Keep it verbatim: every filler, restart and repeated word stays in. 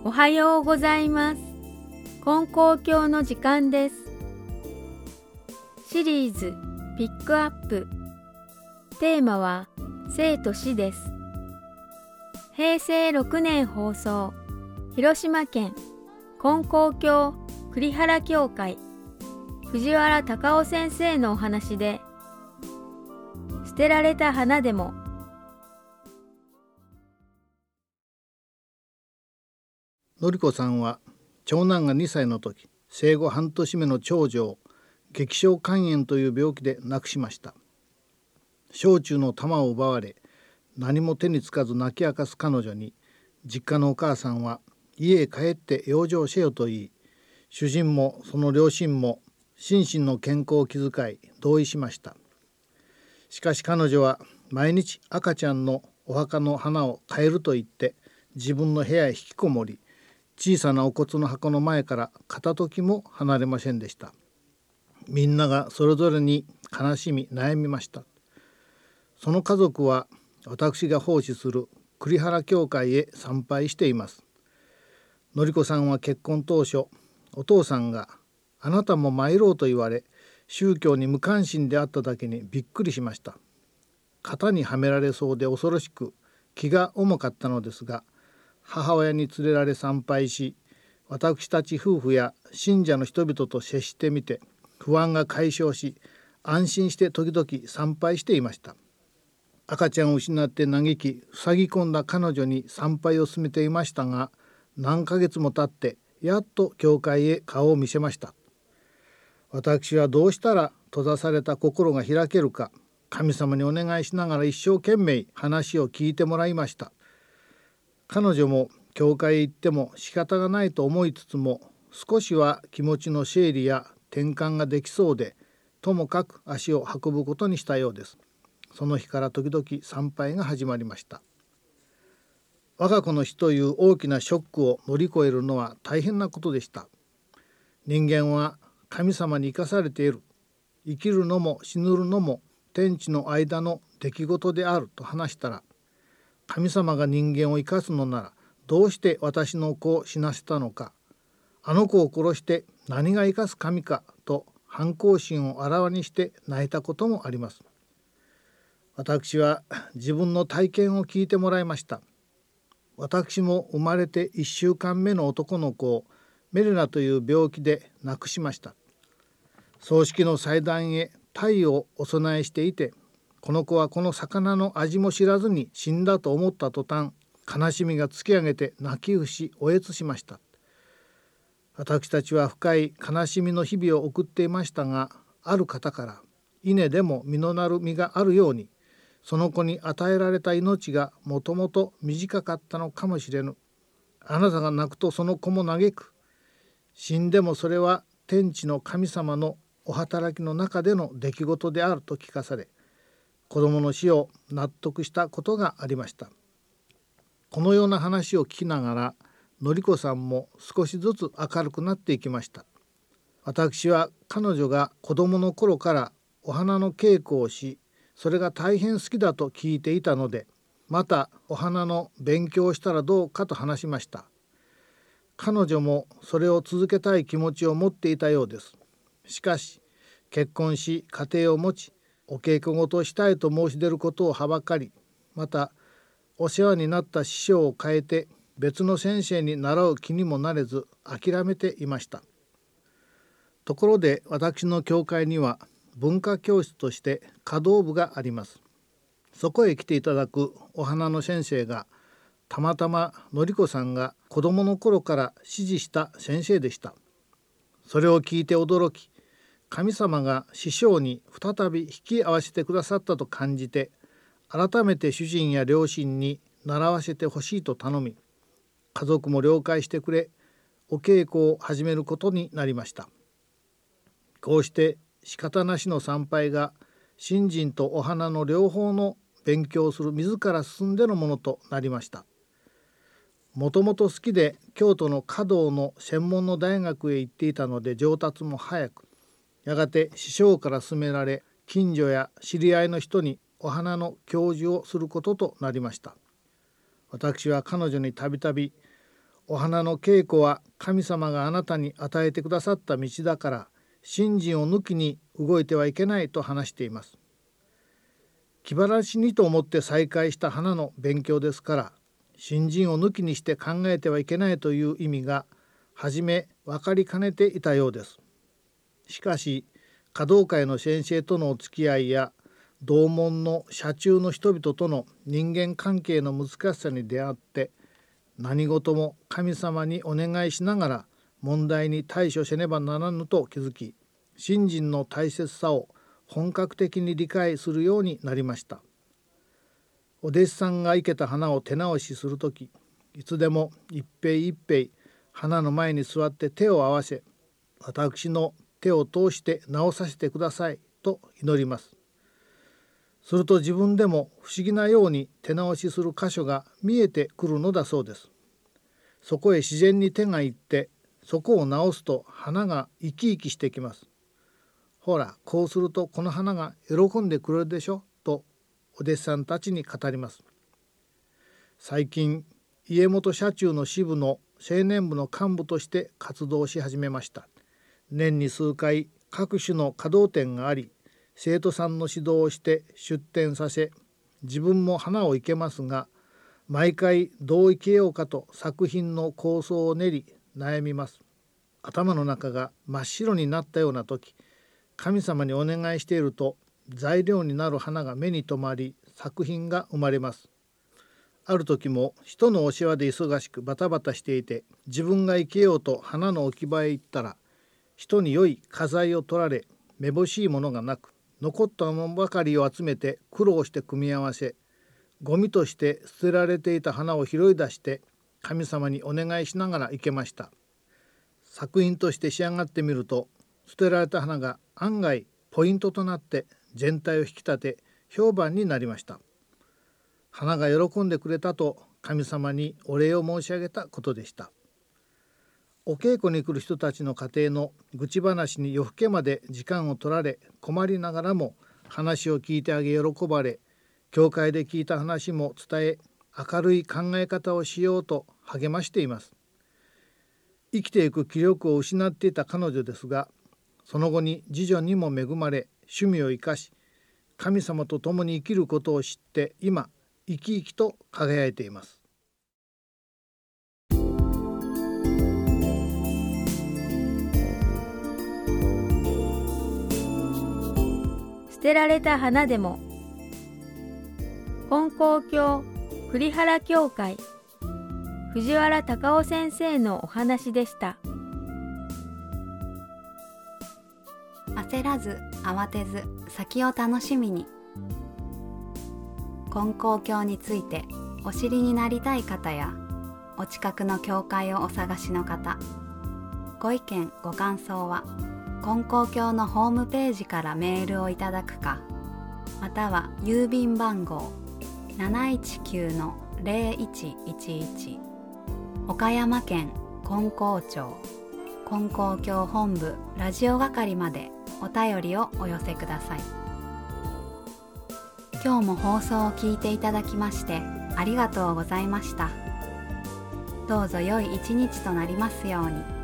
おはようございます。金光教の時間です。シリーズピックアップ。テーマは生と死です。へいせいろくねん放送、広島県金光教栗原教会藤原隆夫先生のお話で、捨てられた花でも。 のりこさんは長男がにさいの時、生後半年目の長女を激小肝炎という病気で亡くしました。小中の玉を奪われ、何も手につかず泣き明かす彼女に、実家のお母さんは家へ帰って養生せよと言い、主人もその両親も心身の健康を気遣い同意しました。しかし彼女は毎日赤ちゃんのお墓の花を変えると言って自分の部屋へ引きこもり、小さなお骨の箱の前から片時も離れませんでした。みんながそれぞれに悲しみ悩みました。その家族は私が奉仕する栗原教会へ参拝しています。のりこさんは結婚当初、お父さんがあなたも参ろうと言われ、宗教に無関心であっただけにびっくりしました。型にはめられそうで恐ろしく気が重かったのですが、母親に連れられ参拝し、私たち夫婦や信者の人々と接してみて不安が解消し、安心して時々参拝していました。赤ちゃんを失って嘆き塞ぎ込んだ彼女に参拝を進めていましたが、何ヶ月も経ってやっと教会へ顔を見せました。私はどうしたら閉ざされた心が開けるか、神様にお願いしながら一生懸命話を聞いてもらいました。彼女も教会へ行っても仕方がないと思いつつも、少しは気持ちの整理や転換ができそうで、ともかく足を運ぶことにしたようです。その日から時々参拝が始まりました。我が子の死という大きなショックを乗り越えるのは大変なことでした。人間は神様に生かされている。生きるのも死ぬのも天地の間の出来事であると話したら、神様が人間を生かすのならどうして私の子を死なせたのか、あの子を殺して何が生かす神かと反抗心をあらわにして泣いたこともあります。私は自分の体験を聞いてもらいました。私も生まれていっしゅうかんめの男の子をメレナという病気で亡くしました。葬式の祭壇へ鯛をお供えしていて、この子はこの魚の味も知らずに死んだと思った途端、悲しみが突き上げて泣き伏しおえつしました。私たちは深い悲しみの日々を送っていましたが、ある方から稲でも実のなる実があるように、その子に与えられた命がもともと短かったのかもしれぬ。あなたが泣くとその子も嘆く。死んでもそれは天地の神様のお働きの中での出来事であると聞かされ、子供の死を納得したことがありました。このような話を聞きながら、のりこさんも少しずつ明るくなっていきました。私は彼女が子供の頃からお花の稽古をし、それが大変好きだと聞いていたので、またお花の勉強をしたらどうかと話しました。彼女もそれを続けたい気持ちを持っていたようです。しかし、結婚し家庭を持ち、お稽古事をしたいと申し出ることをはばかり、またお世話になった師匠を変えて別の先生に習う気にもなれず諦めていました。ところで私の教会には文化教室として華道部があります。そこへ来ていただくお花の先生が、たまたまのりこさんが子供の頃から師事した先生でした。それを聞いて驚き、神様が師匠に再び引き合わせてくださったと感じて、改めて主人や両親に習わせてほしいと頼み、家族も了解してくれ、お稽古を始めることになりました。こうして仕方なしの参拝が信心とお花の両方の勉強をする自ら進んでのものとなりました。もともと好きで京都の華道の専門の大学へ行っていたので上達も早く、やがて師匠から勧められ、近所や知り合いの人にお花の教授をすることとなりました。私は彼女にたびたび、 お花の稽古は神様があなたに与えてくださった道だから、信心を抜きに動いてはいけないと話しています。気晴らしにと思って再開した花の勉強ですから、信心を抜きにして考えてはいけないという意味が初め分かりかねていたようです。しかし華道会の先生とのお付き合いや同門の社中の人々との人間関係の難しさに出会って、何事も神様にお願いしながら問題に対処せねばならぬと気づき、信心の大切さを本格的に理解するようになりました。お弟子さんが生けた花を手直しするとき、いつでも一平一平花の前に座って手を合わせ、私の手を通して直させてくださいと祈ります。すると自分でも不思議なように手直しする箇所が見えてくるのだそうです。そこへ自然に手がいって、そこを直すと花が生き生きしてきます。ほら、こうするとこの花が喜んでくれるでしょとお弟子さんたちに語ります。最近、家元社中の支部の青年部の幹部として活動し始めました。年に数回各種の華道展があり、生徒さんの指導をして出展させ、自分も花を生けますが、毎回どう生けようかと作品の構想を練り悩みます。頭の中が真っ白になったような時、神様にお願いしていると材料になる花が目に留まり、作品が生まれます。ある時も人のお世話で忙しくバタバタしていて、自分が生けようと花の置き場へ行ったら、人に良い花材を取られ、めぼしいものがなく、残ったものばかりを集めて苦労して組み合わせ、ゴミとして捨てられていた花を拾い出して神様にお願いしながら生けました。作品として仕上がってみると、捨てられた花が案外ポイントとなって全体を引き立て評判になりました。花が喜んでくれたと神様にお礼を申し上げたことでした。お稽古に来る人たちの家庭の愚痴話に夜更けまで時間を取られ、困りながらも話を聞いてあげ喜ばれ、教会で聞いた話も伝え、明るい考え方をしようと励ましています。生きていく気力を失っていた彼女ですが、その後に次女にも恵まれ、趣味を生かし、神様と共に生きることを知って今生き生きと輝いています。 捨てられた花でも。金光教栗原教会藤原隆夫先生のお話でした。 焦らず慌てず先を楽しみに。金光教についてお知りになりたい方やお近くの教会をお探しの方、ご意見ご感想は金光教のホームページからメールをいただくか、または郵便番号 なないちきゅうのぜろいちいちいち 岡山県金光町金光教本部ラジオ係までお便りをお寄せください。今日も放送を聞いていただきましてありがとうございました。どうぞ良い一日となりますように。